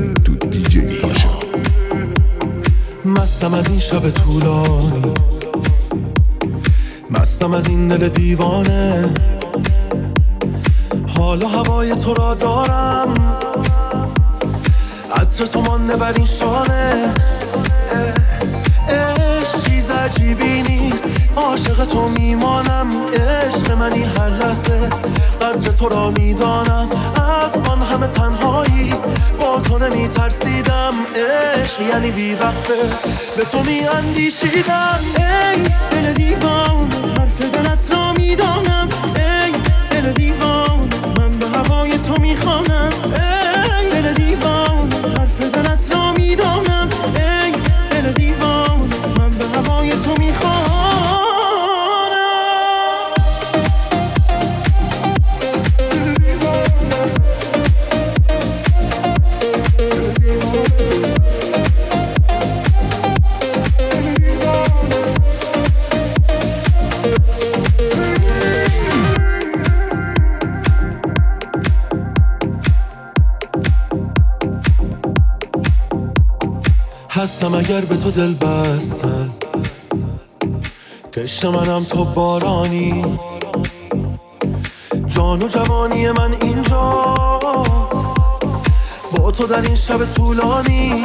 تو دیجی ساشا. مستم از این شب طولانی، مستم از این دل دیوانه، حالا هوای تو را دارم، عطر تو مانده بر این شانه. عشق چیز عجیبی نیست، عاشق تو میمانم، عشق منی هر لحظه، قدر تو را میدانم، از آن همه تنهایی با تو نمیترسیدم. عشق یعنی بیوقفه به تو میاندیشیدم. ای دل دیوان، حرف دلت را میدانم، ای دل دیوان، من به هوای تو میخوانم. ای دل دیوان، حرف دلت را میدانم، ای دل دیوان، من به هوای تو میخوانم. هستم اگر به تو دل بستم، تشنه منم تو بارانی، جان و جوانی من اینجاست با تو در این شب طولانی.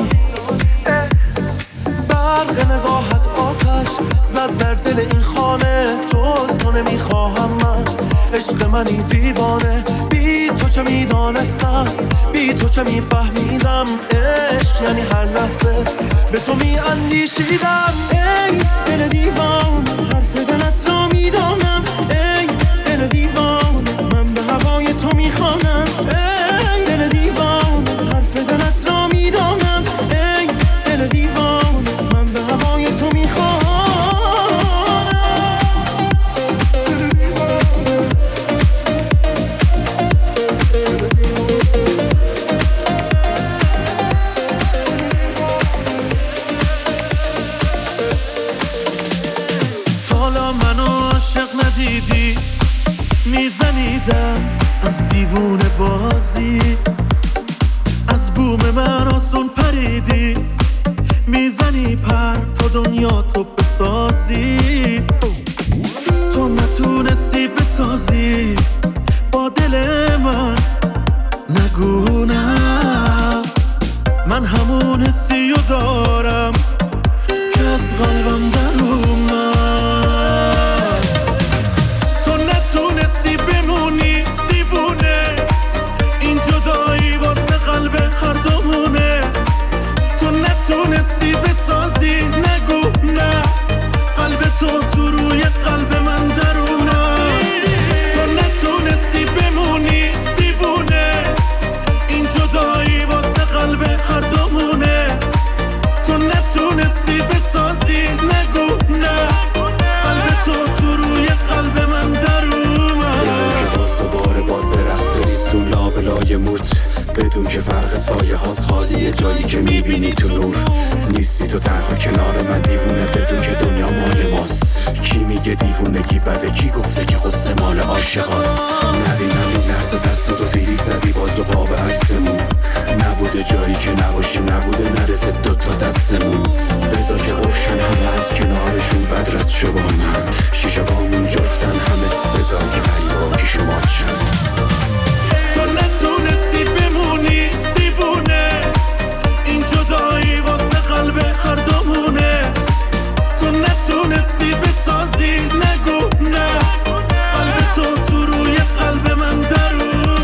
برق نگاهت آتش زد در دل این خانه، جز تو نمیخواهم من، عشق منی دیوانه. بی تو چه میدانستم، بی تو چه میفهمیدم، عشق یعنی هر لحظه به تو میاندیشیدم. ای دل دیوان، حرف دلت را میدانم، ای دل دیوان، من به هوای تو میخوانم. ای دل دیوان، حرف دلت را میدانم، ای دل دیوان، من به هوای تو میخوانم. میزنیدم از دیوونه بازی، از بوم من آسون پریدی، میزنی پر تا دنیا تو بسازی. تو نتونستی بسازی با دل من، نگو نه، من همون حسی رو دارم که از قلبم در اومد. نتونستی بمونی دیوونه، این جدایی واسه قلب هر دومونه. تو نتونستی بسازی، نگو نه، قلب تو روی قلب من درونه. تو نتونستی بمونی دیوونه، این جدایی واسه قلب هر دومونه. تو نتونستی بسازی، نگو نه، قلب تو روی قلب من درونه. تو لابلای موت، بدون که فرق سایه هاست خالیه جایی که میبینی تو نور. نیستی تو تنها کنار من دیوونه، بدون که دنیا مال ماست. کی میگه دیوونگی بده، کی گفته که قصه مال عاشقاست. نبینم این لحظه دستاتو فیلیک زدی باز دو قاب عکسمون، نبوده جایی که نباشیم، نبوده نرسه دوتا دستمون. بذار که قفشن همه از کنارشون بدرت شو با من، شیشه بامون جفتن همه، بذار که پریبا کی شما چند. تو نتونستی بمونی دیوونه، این جدایی واسه قلب هر دومونه. تو نتونستی بسازی، نگو نه، قلب تو روی قلب من درونه.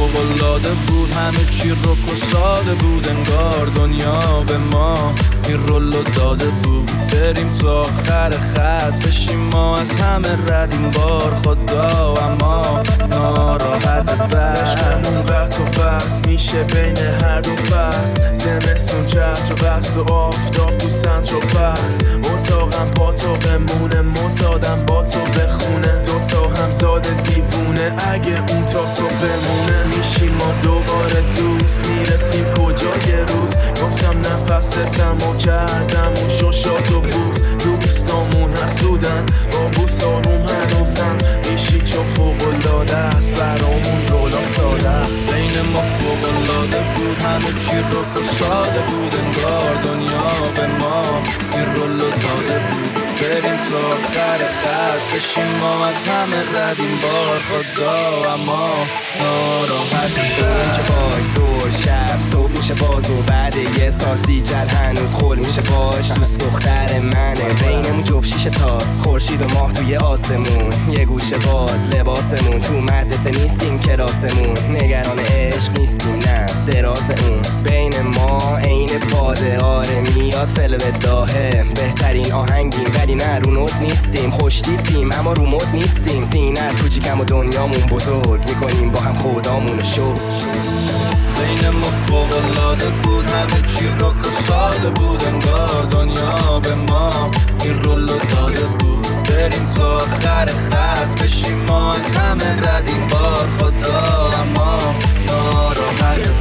فوق‌العاده بود، همه چی رک و ساده بود، انگار دنیا به ما این رولو داده بود. بریم تا آخر خط بشیم ما از همه رد این بار خدا، اما ناراحت عشقمون قطع و بس میشه بین هر دو فصل، زمستون چتر و بست و آفتاب تو سنتر و پس. اتاقم با تو بمونه، معتادم با تو بخونه، دوتا همزاد دیوونه اگه اون تا صبح بمونه. میشیم ما دوباره دوست، میرسیم کجا یه روز. گفتم نفستم و کردم اون شوشات و بوس، دوستامون حسودن با بوس آروم هنوزم. میشی چو فوق‌العاده است برامون رولا ساده است. بین ما فوق‌العاده بود، همه چی رک و ساده بود، انگار دنیا به ما این رولو داده بود. بریم تا آخر خط بشیم ما از همه رد این بار خدا، اما ناراحت اینجا باش زور شب صبح میشه باز و بعد یه سال سیجل هنوز خول میشه باش. دوست دختر منه بینمون جفت شیشه تاست، خورشید و ماه توی آسمون، یه گوشه باز لباسمون، تو مدرسه نیستیم کلاسمون، نگران عشق نیستیم نه دراز اون. بین ما عین باده آره میاد فلو داهه، بهترین آهنگیم ولی نه رو نوت نیستیم، خوش تیپیم اما رو مد نیستیم، سینت کوچیکم و دنیامون بزرگ، میکنیم با هم خدامونو شو. بین ما فوق‌العاده بود، همه چی رک و ساده بود، انگار دنیا به ما این رولو داده بود. بریم تا آخر خط بشیم ما از همه رد این بار خدا، اما ناراحت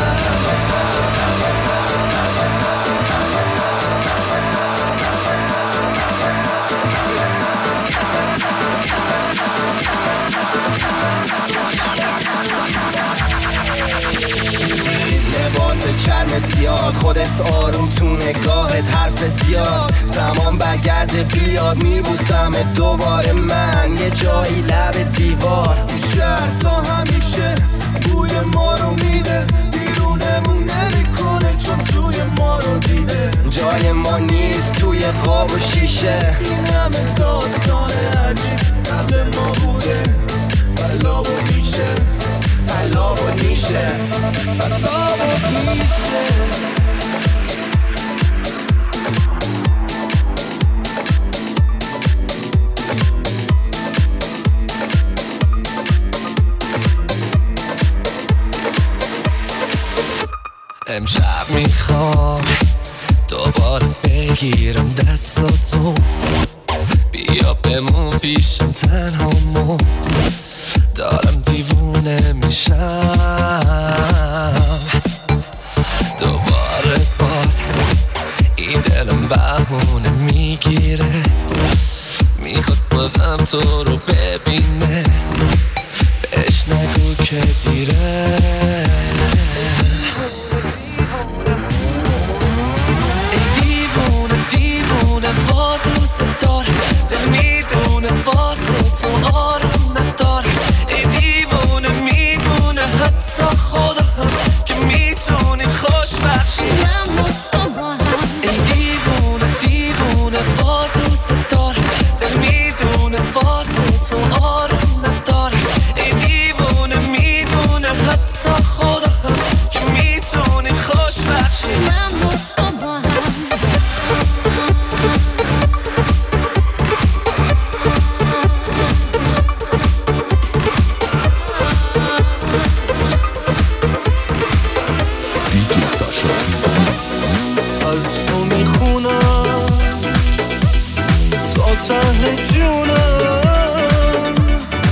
لباس چرم سیاد، خودت آروم تو نگاهت حرف زیاد، زمان برگرده بیاد میبوسمت دوباره من یه جایی لب دیوار. این شهر تا همیشه بوی ما رو میده، بیرونمون نمیکنه چون توی ما رو دیده. جای ما نیست توی خواب و شیشه، این همه داستان عجیب قبل ما بوده، بلا و میشه بلا و نیشه بلا و میشه. امشب میخوام دوباره بگیرم دستاتو، بیا بمون پیشم تنهامون، دارم دیوونه میشم دوباره باز. این دلم بهونه میگیره، میخواد بازم تو رو ببینه، بهش نگو که دیره. وار دوست داره، دل میدونه واسه تو آروم نداره. ای دیوونه میدونه حتی خدا هم که میتونیم خوش بخشیم من با تو با هم. ای دیوونه دیوونه وار دوست داره، دل میدونه واسه تو آروم نداره. ای دیوونه میدونه حتی خدا هم که میتونیم خوش بخشیم من با تو با هم. از تو میخونم تا ته جونم،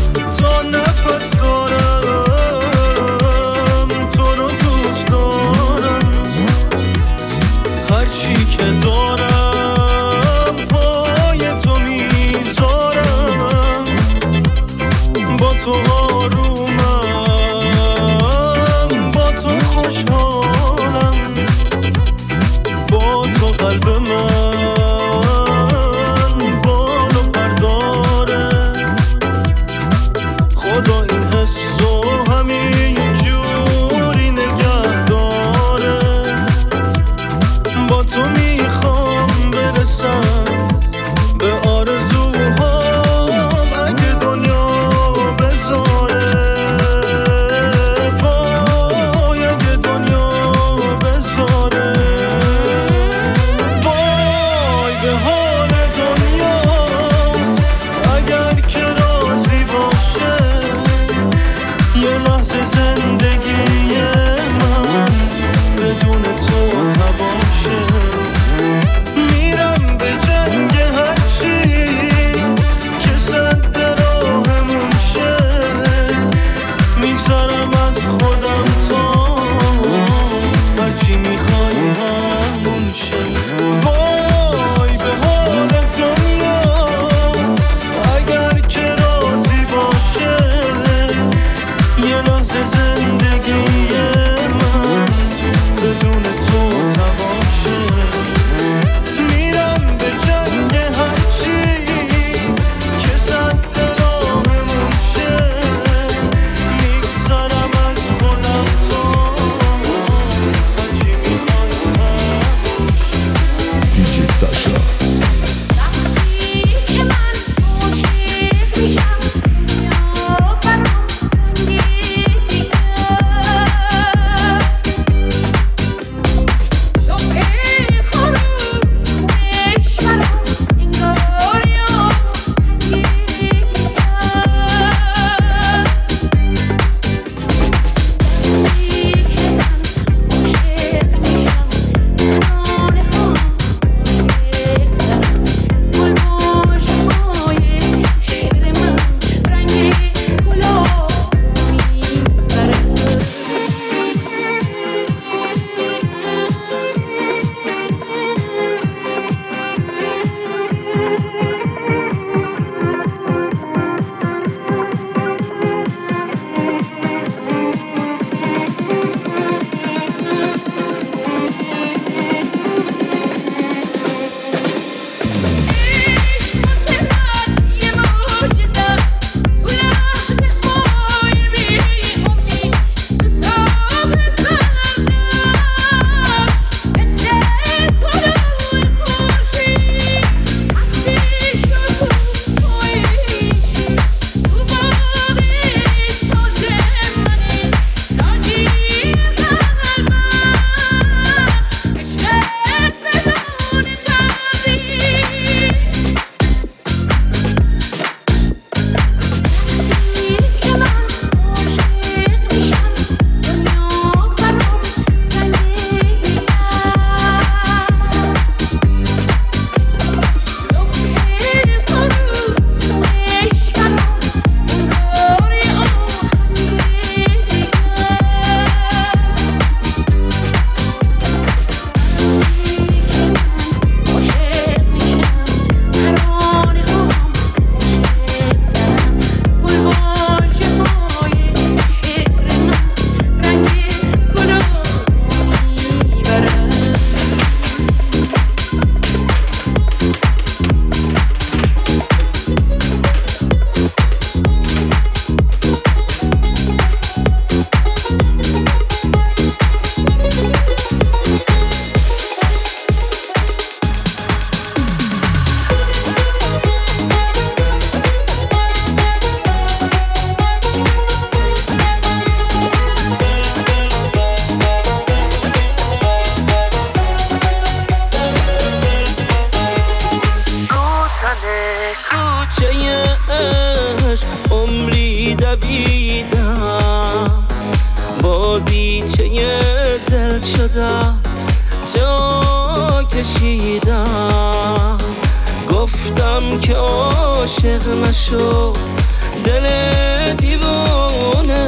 دویدم بازیچه دل شدم جا کشیدم گفتم که عاشق نشو دل دیوونه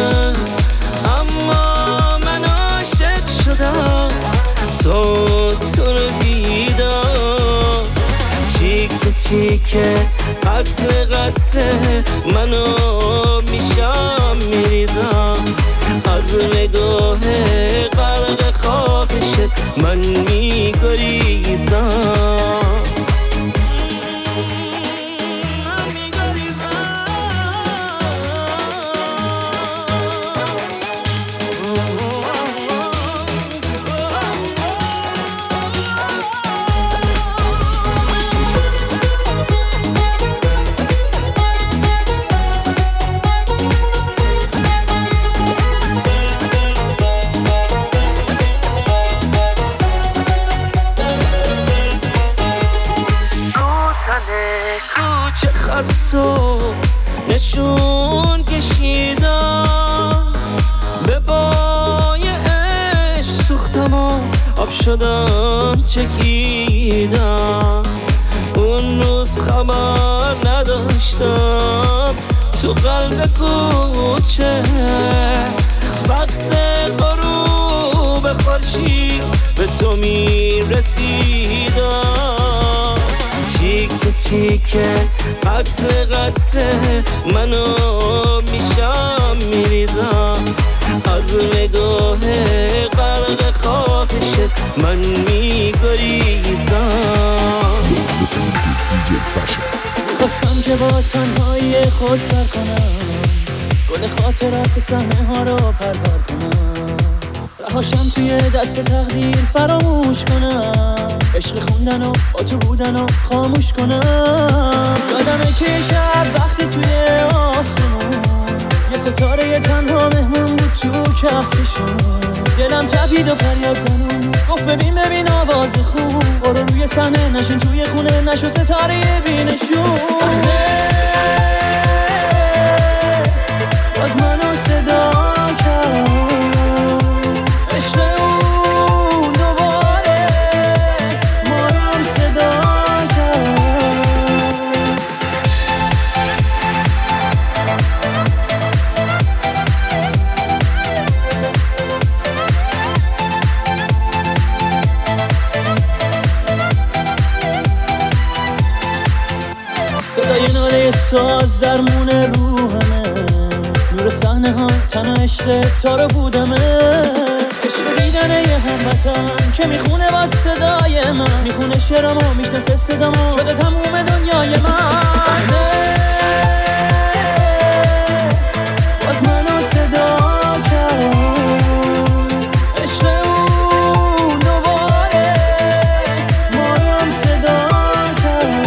اما من عاشق شدم تو رو دیدم چیکه چیکه قطره قطره منو میشم میریزم از نگاه غرق خواهشت من میگریزم نشون کشیدم به بای عشق سوختم و آب شدم چکیدم اون روز خبر نداشتم تو قلب کوچه وقت غروب خورشید به تو میرسیدم چیکه چیکه قطره قطره منو میشم میریزم از نگاه غرق خواهشت من میگریزم خواستم که با تنهایی خود سر کنم گل خاطرات صحنه ها رو پرپر کنم رهاشم توی دست تقدیر فراموش کنم عشق خوندن و با تو بودن و خاموش کنم یادمه که شب وقتی توی آسمون یه ستاره تنها مهمون بود تو کهکشون دلم تپید و فریاد زنون گفت ببین آواز خون برو روی صحنه نشین توی خونه نشو ستاره بینشون صحنه باز منو صدا کرد عشق اون دوباره ما رو صدا کرد صدای ناله ساز درمون روحمه نور صحنه ها تنها عشق تا رو بودمه عشق دیدن یه هموطن که میخونه با صدای من میخونه شعرامو میشناسه صدامو شده تموم دنیای من صحنه باز منو صدا کرد عشق اون دوباره ما رو هم صدا کرد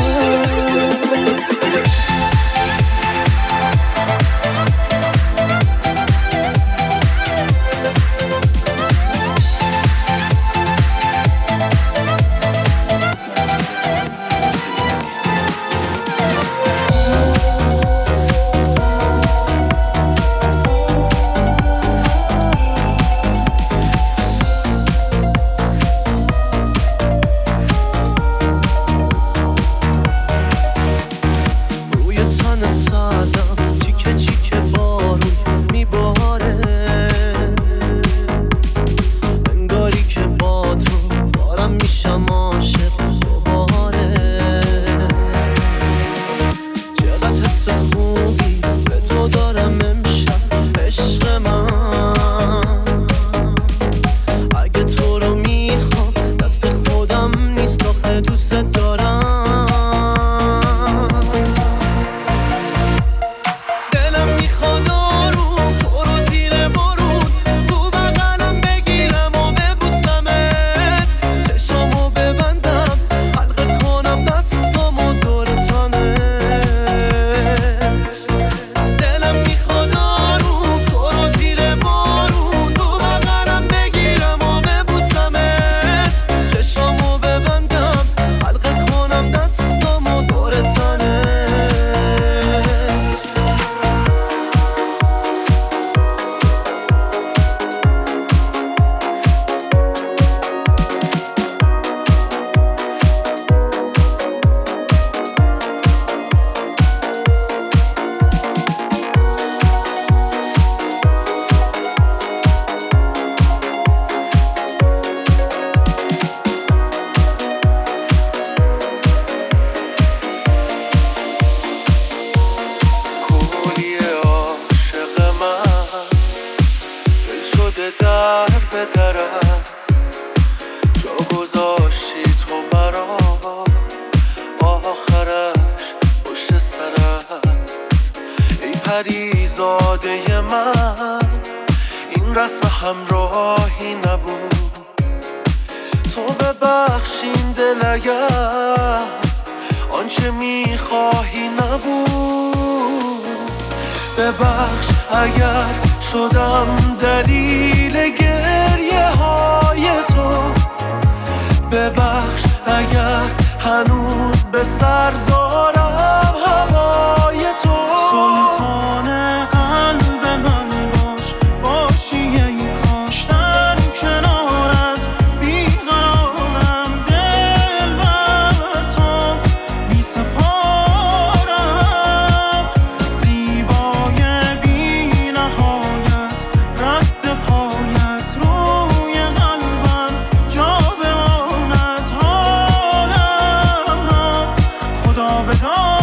در به درم جا گذاشتی تو برا آخرش پشت سرت ای پریزاده من این رسم همراهی نبود تو ببخشین دل اگر آنچه میخواهی نبود ببخش اگر شدم دلیل گریه های تو ببخش اگر هنوز به سر دارم هوای تو سلطان قلب من باشی ای کاش در کنارت بیقرارم دل بر تو می سپارم زیبای بی نهایت رد پایت روی قلبم جا بماند حالم را خدا بدارم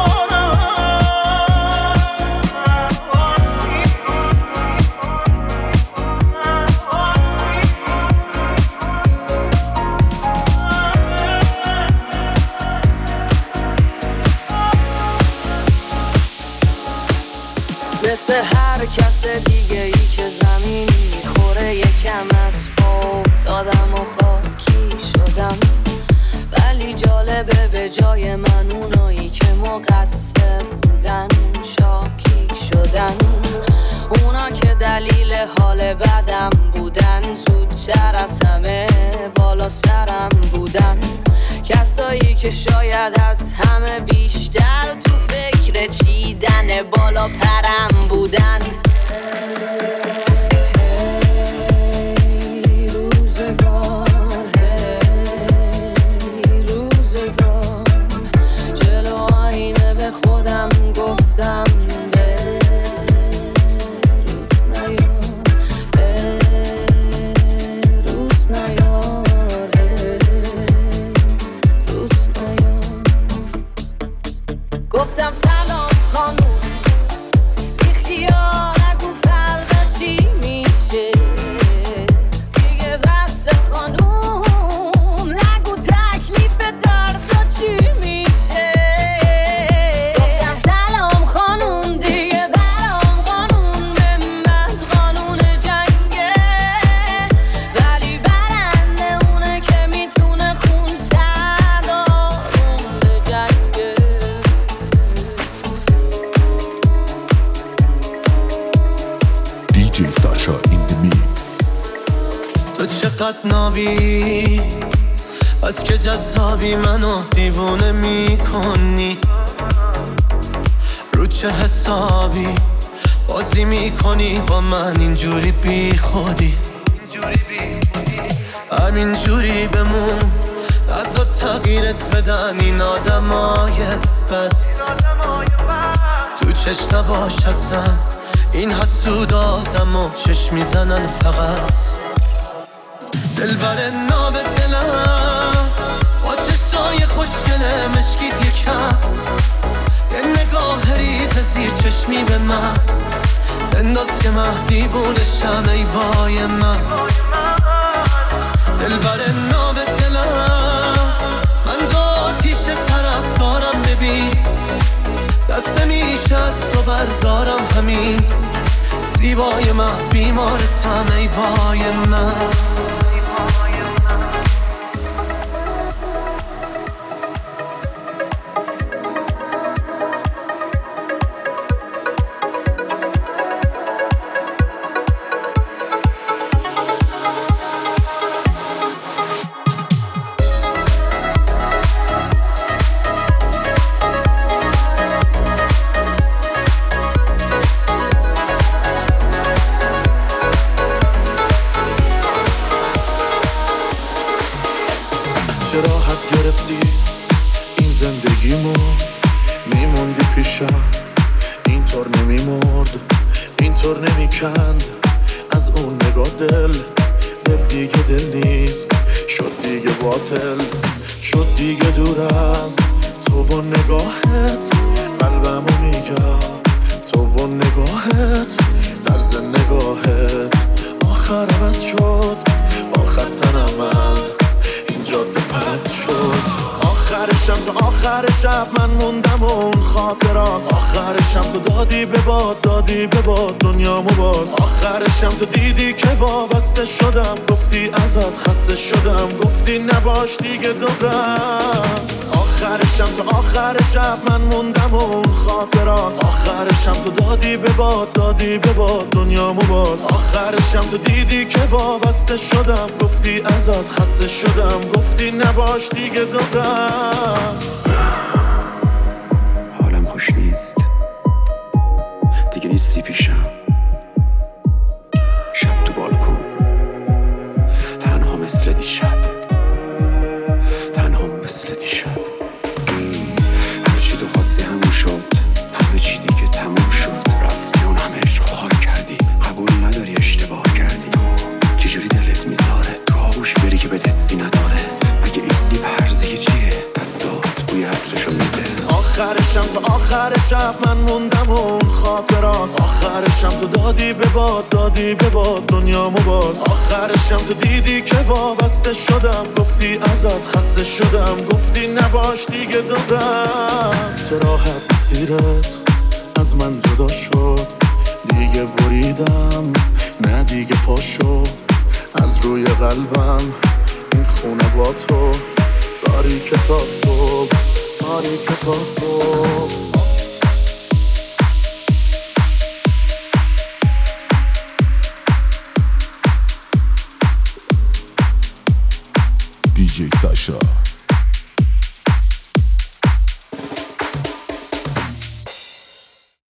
مثل هر کس دیگه ای که زمین میخوره یکم از افتادم و خاکی شدم ولی جالبه به جای من اونایی که مقصر بودن شاکی شدن اونا که دلیل حال بدم بودن زودتر از همه بالا سرم بودن کسایی که شاید از همه بیشتر تو فکر چیدن بالا پرم بودن روزگار جلو آینه به خودم گفتم گفتم سلام خانوم بیخیال نگو فردا چی میشه دیگه بس خانوم نگو تکلیف دردا چی میشه گفتم سلام خانوم دیگه برام قانون به من قانون جنگه ولی برنده اونه که میتونه خون سر آروم به جنگه DJ Sasha in the mix. تو چقدر نابی از که جذابی منو دیوونه میکنی رو چه حسابی بازی میکنی با من اینجوری بی خودی همینجوری بمون ازا تغییرت بدن این آدمای بد تو چشم نباش اصلا این حسود آدم و چشم میزنن فقط دلبر ناب دلم با چشای خوشگله مشکیت یکم یه نگاه ریز زیر چشمی به من بنداز که من دیوونشم ای وای من دلبر ناب دلم من دو آتیش طرف دارم ببین دست نمیشه از تو بردارم همین زیبای من بیمارتم ای وای من زندگیمو میموندی پیشم اینطور نمیمرد اینطور نمیکند از اون نگاه دل دیگه دل نیست شد دیگه باطل شد دیگه دور از تو و نگاهت قلبمو میگم تو و نگاهت طرز نگاهت آخر عوض شد، آخر تنم از این جاده پرد شد. آخرشم تا آخر شب من موندم و اون خاطرات، آخرشم تو دادی به باد، دادی به باد دنیامو باز. آخرشم تو دیدی که وابسته شدم، گفتی ازت خسته شدم، گفتی نباش دیگه دورم. آخرشم تا آخر شب من موندم و اون خاطرات، آخرشم تو دادی به باد، دادی به باد دنیامو باز. آخرشم تو دیدی که وابسته شدم، گفتی ازت خسته شدم، گفتی نباش دیگه دورم. حالم خوش نیست دیگه، نیستی پیشم. شب تو بالکن تنها مثل دیشب، تنها مثل دیشب. همه چی تو خواستی همون شد، همه چی دیگه تموم شد. رفتی اون همه عشق خاک کردی، قبول نداری اشتباه کردی. تو چجوری دلت میذاره تو آغوش بری که بهت حسی نداره؟ اگه این لیب هرزگی چیه دستات بوی عطرشو میده. آخرشم تا آخر شب من موندم و اون خاطرات، آخرشم تو دادی به باد، دادی به باد دنیامو باز. آخرشم تو دیدی که وابسته شدم، گفتی ازت خسته شدم، گفتی نباش دیگه دورم. چه راحت مسیرت از من جدا شد، دیگه بریدم نه دیگه پاشو از روی قلبم. این خونه با تو داری که تا صبح، داری که تا صبح. DJ Sasha.